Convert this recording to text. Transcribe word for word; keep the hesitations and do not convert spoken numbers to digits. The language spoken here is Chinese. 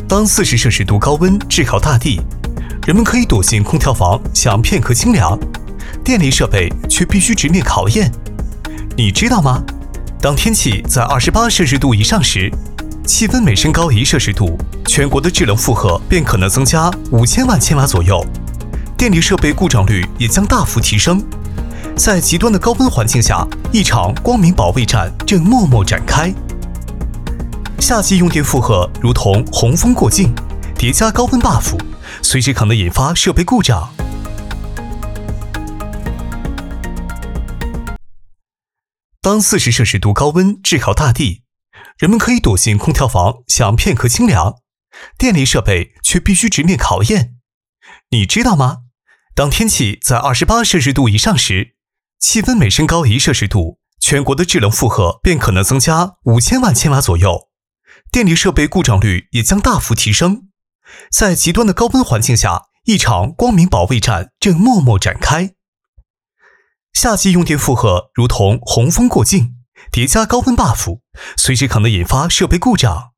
当四十摄氏度高温炙烤大地，人们可以躲进空调房享片刻清凉，电力设备却必须直面考验。你知道吗？当天气在二十八摄氏度以上时，气温每升高一摄氏度，全国的制冷负荷便可能增加五千万千瓦左右，电力设备故障率也将大幅提升。在极端的高温环境下，一场光明保卫战正默默展开。夏季用电负荷如同洪峰过境，叠加高温 buff， 随时可能引发设备故障。当四十摄氏度高温炙烤大地，人们可以躲进空调房享片刻清凉，电力设备却必须直面考验。你知道吗？当天气在二十八摄氏度以上时，气温每升高一摄氏度，全国的制冷负荷便可能增加五千万千瓦左右，电力设备故障率也将大幅提升。在极端的高温环境下，一场光明保卫战正默默展开。夏季用电负荷如同洪峰过境，叠加高温 buff， 随时可能引发设备故障。